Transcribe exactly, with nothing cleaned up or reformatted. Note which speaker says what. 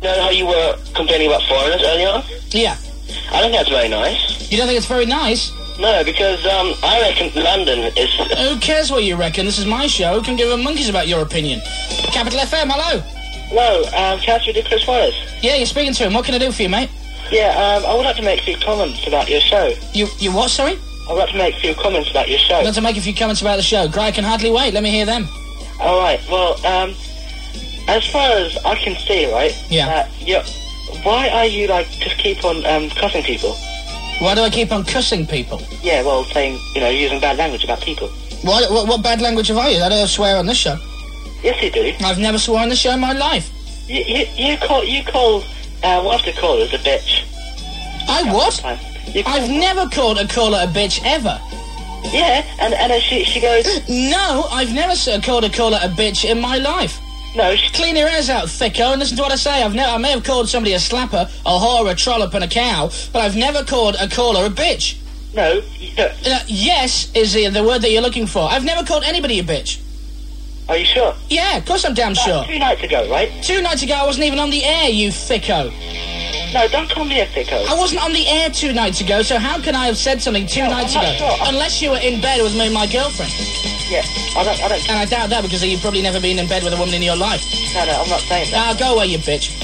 Speaker 1: know how you were complaining about foreigners earlier on?
Speaker 2: Yeah.
Speaker 1: I don't think that's very nice.
Speaker 2: You don't think it's very nice?
Speaker 1: No, because um, I reckon London is...
Speaker 2: Who cares what you reckon? This is my show. Who can give a monkeys about your opinion? Capital F M, hello.
Speaker 1: Hello, um, can I speak to Chris Wallace?
Speaker 2: Yeah, you're speaking to him. What can I do for you, mate?
Speaker 1: Yeah, um, I would like to make a few comments about your show.
Speaker 2: You you what, sorry?
Speaker 1: I would like to make a few comments about your show.
Speaker 2: I'd like to make a few comments about the show. Great, I can hardly wait. Let me hear them.
Speaker 1: All right, well, um, as far as I can see, right?
Speaker 2: Yeah.
Speaker 1: Uh, you're, why are you, like, just keep on um, cussing people?
Speaker 2: Why do I keep on cussing people?
Speaker 1: Yeah, well, saying, you know, using bad language about people.
Speaker 2: What, what, what bad language have I used? I don't swear on this show.
Speaker 1: Yes, you do.
Speaker 2: I've never sworn on this show in my life.
Speaker 1: You, you, you call, you call, uh, what have to call it, a bitch.
Speaker 2: I what?
Speaker 1: You call,
Speaker 2: I've never called a caller a bitch, ever.
Speaker 1: Yeah, and, and then she, she goes...
Speaker 2: No, I've never uh, called a caller a bitch in my life.
Speaker 1: No, she...
Speaker 2: Clean your ears out, thicko, and listen to what I say. I've never, I may have called somebody a slapper, a whore, a trollop, and a cow, but I've never called a caller a bitch.
Speaker 1: No, no.
Speaker 2: Uh, yes is the, the word that you're looking for. I've never called anybody a bitch.
Speaker 1: Are you sure?
Speaker 2: Yeah, of course I'm damn
Speaker 1: That,
Speaker 2: sure.
Speaker 1: Two nights ago, right?
Speaker 2: Two nights ago I wasn't even on the air, you thicko.
Speaker 1: No, don't call me a thicko.
Speaker 2: I wasn't on the air two nights ago, so how can I have said something two
Speaker 1: no,
Speaker 2: nights
Speaker 1: I'm
Speaker 2: ago?
Speaker 1: not sure.
Speaker 2: Unless you were in bed with me and my girlfriend.
Speaker 1: Yeah, I don't, I don't...
Speaker 2: And I doubt that because you've probably never been in bed with a woman in your life.
Speaker 1: No, no, I'm not saying that.
Speaker 2: Now, go away, you bitch.